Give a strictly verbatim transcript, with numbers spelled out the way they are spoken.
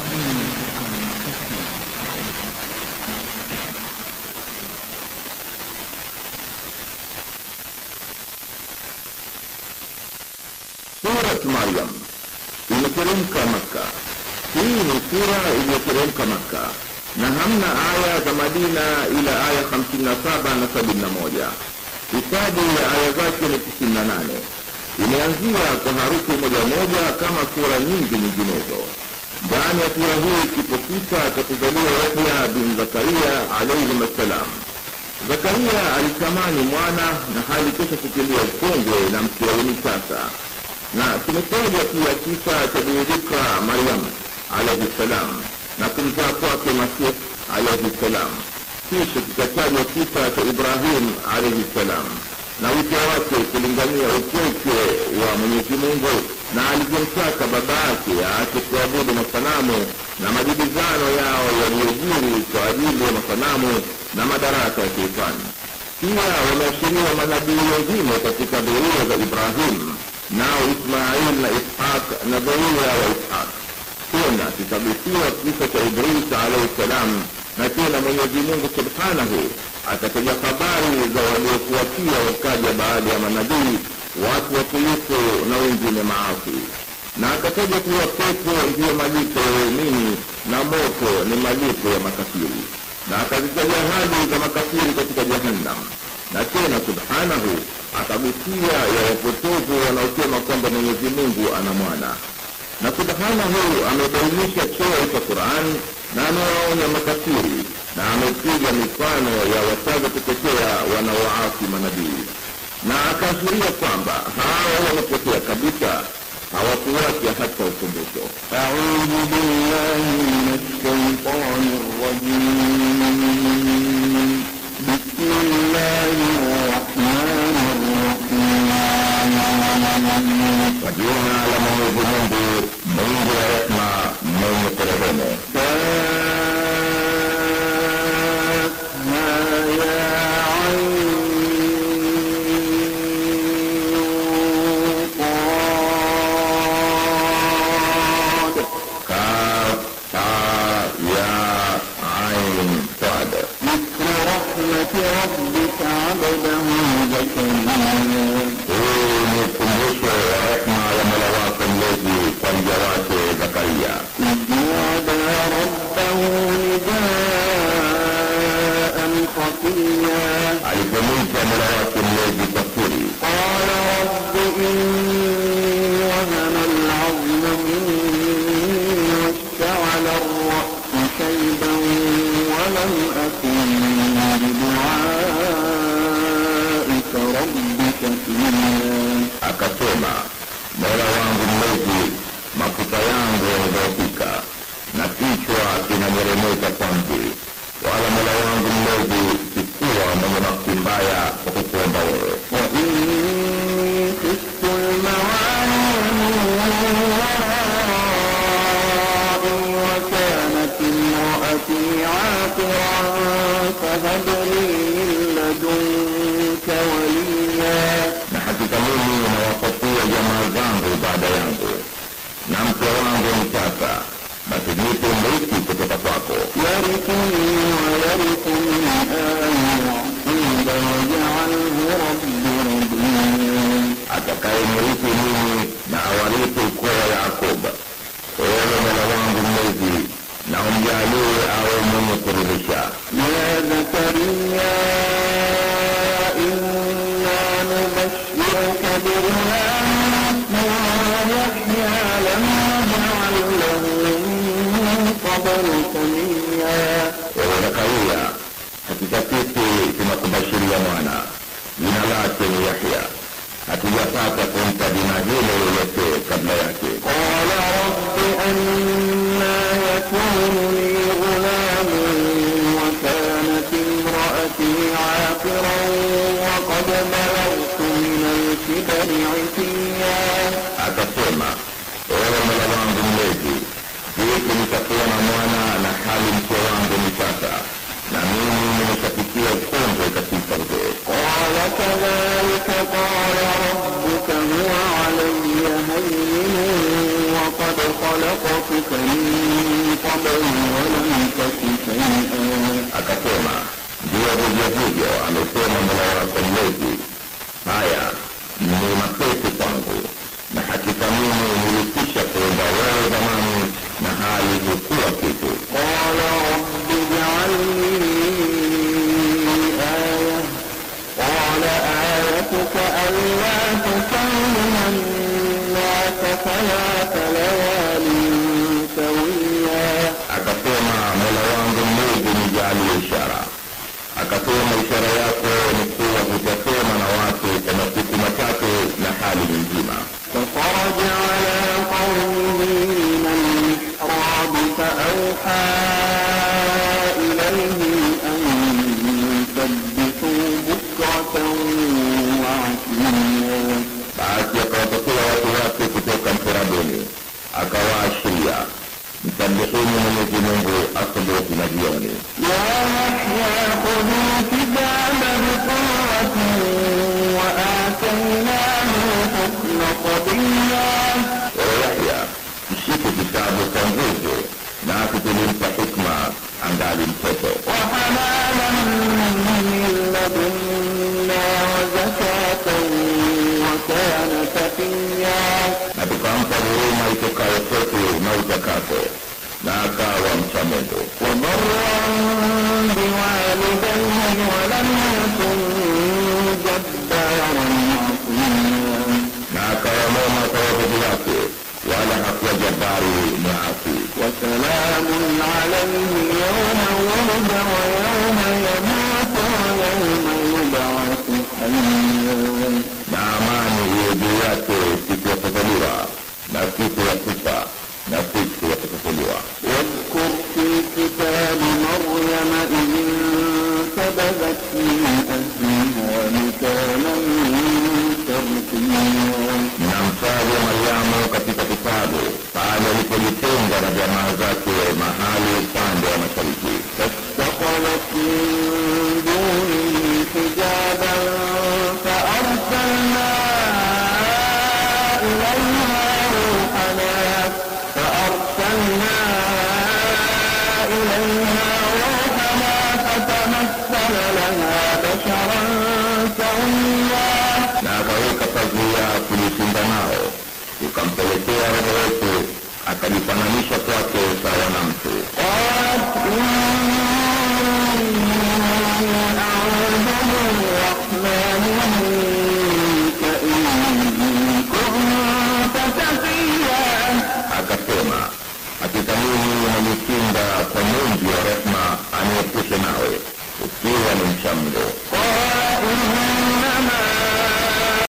Surat Maryam imeteremka Makka. Hii ni sura iliyoteremka Makka na hamna aya za Madina ila aya hamsini na saba na sabini na moja. Idadi ya aya zake ni tisini na nane. Imeanzia kwa harufu moja moja kama sura nyingi nyinginezo. Ndani ya sura hii kipo kisa cha kuzaliwa Yahya bin Zakaria alayhi salam. Zakaria alitamani mwana na hali kesha kukilia ukongwe na mkiauni sasa. Na kimetaja pia kisa cha Bikra Maryam alayhi salam na kumzaa kwake Masih alayhi salam. Kisha kikatajwa kisa cha Ibrahim alayhi salam na wito wake kulingania upweke wa Mwenyezi Mungu na alivyomtaka babake aache kuabudu masanamu na majibizano yao yaliyojiri kwa ajili ya masanamu na madaraka ya Shetani. Pia wameashiriwa manabii wengine katika dhuria za Ibrahim, nao Ismail na Ishaq na dhuria wa Ishaq. Tena kitagusiwa kisa cha Idris alayhi salam, na tena Mwenyezi Mungu subhanahu akataja habari za waliofuatia wakaja baada ya manabii, watu watiifu na wengine maasi. Na akataja kuwa pepo ndiyo malipo ya waumini na moto ni malipo ya makafiri. Na akazitaja hali za makafiri katika Jahannam. Na tena subhanahu akagusia ya wapotovu wanaosema kwamba Mwenyezi Mungu ana mwana. Na subhanahu amebainisha cheo cha Qur'an na anawaonya makafiri na amepiga mifano ya wasaza kutetea wanaoasi manabii. Na akaashiria kwamba hao wanapotea kabisa hawakuwacha hata ukumbusho. A'udhu billahi minash shaitanir rajim. Bismillahir rahmanir rahim. Kwa jina la Mwenyezi Mungu, mwingi wa rehema, mwenye kurehemu. Alipomwita Mola wake mlezi kwa siri, qala rabbi inni wahana al-'azmu minni washta'ala ar-ra'su shayban wa lam akun bidu'a'ika rabbi shaqiya. Akasema, Mola wangu mlezi, mafuta yangu yamedhoofika na kichwa kinameremeta kwa mvi, wala Mola wangu mlezi sikuwa mwenye nafsi mbaya kwa kukuomba wewe. Wa inni khiftu al-mawali wa kanat imra'ati 'aqiran fahab li min ladunka waliya. Na hakika mimi nawapatia jamaa zangu baada yangu na mke wangu ni tasa, basi nipe mrithi kutoka kwako. Yarithuni wa yarithu min ali Yaquba waj'alhu rabbi radiya. Atakaye mrithi mimi na awarithi ukoo wa Yakob. Ewe Mola wangu mlezi, na umjalie awe mwenye kuridhisha. Ya Zakaria, inna nubashshiruka bighulamin ismuhu Yahya lam naj'al lahu min qablu samiyya. Ewe Zakaria, hakika sisi tunakubashiria mwana, jina lake ni Yahya, hatujapata kumpa jina hilo lolote kabla yake. Qala rabbi anna yakunu li ghulamun wa kanat imra'ati 'aqiran wa qad balaghtu min al-kibri 'itiyya. Akasema, ewe Mola wangu mlezi, vipi nitakuwa na mwana na hali mke wangu ni tasa, na mimi nimeshafikia ukongwe katika uzee. Qala kadhalika qala rabbuka huwa 'alayya hayyinun wa qad صعبا ولم تك شيئا. Akasema, ndio vivyo hivyo amesema Mola wako mlezi, haya ni mapesi kwangu, na hakika mimi nilikwisha kuomba wewe zamani na hali hukuwa kitu. Qala rabbi ij'alni aya. Qala ayatuka alla tukalima an-nasa thalatha layalin sawiya. Akasema, Mola wangu mlezi nijalie ishara. Akasema, ishara yako ni kuwa hutasema na watu kwa masiku matatu na hali nzima. فخرج على قومه من المحراب فأوحى إليهم أن سبحوا بكرة وعشيا. Basi akawatokea watu wake kutoka mkurabuni, akawaashiria, msabihuni Mwenyezi Mungu asubuhi na jioni. Ya Yahya khudh al-kitaba biquwwati wa ataynahu hukma sabiyya. Ewe Yahya, mshike kitabu kwa nguvu, nasi tulimpa hikma angali mtoto. Wa hananan min ladunna wa zakatan wa kana taqiyya. Na tukampa huruma itokayo kwetu na utakaso, na akawa mcha Mungu. Wa barran biwalidayhi wa lam yakun jabbaran asiya. Na akawa mwema kwa wazazi wake, wala hakuwa jabari muasi. Wa salamun alayhi yawma wulida wa yawma yamutu wa yawma yub'athu hayya. Na amani iwe juu yake siku ya kuzaliwa na siku ya kufa na siku ya kufufuliwa. واذكر في الكتاب مريم إذ انتبذت من أهلها مكانا شرقيا. Na mtaje Mariamu katika kitabu pale alipojitenga na jamaa zake mahali upande wa mashariki. فاتخذت من دونهم حجابا فأرسلنا إليها روحنا فأرسلنا إليها روحنا فتمثل لها بشرا سويا. Na akaweka pazia kulishinda nao, tukampelekea roho wetu, akajifananisha kwake sawa na mtu. قالت إني أعوذ بالرحمن منك إن كنت تقيا. Akasema, hakika mimi najikinga kwa Mungu wa rehema aniepushe nawe, ukiwa ni mcha Mungu.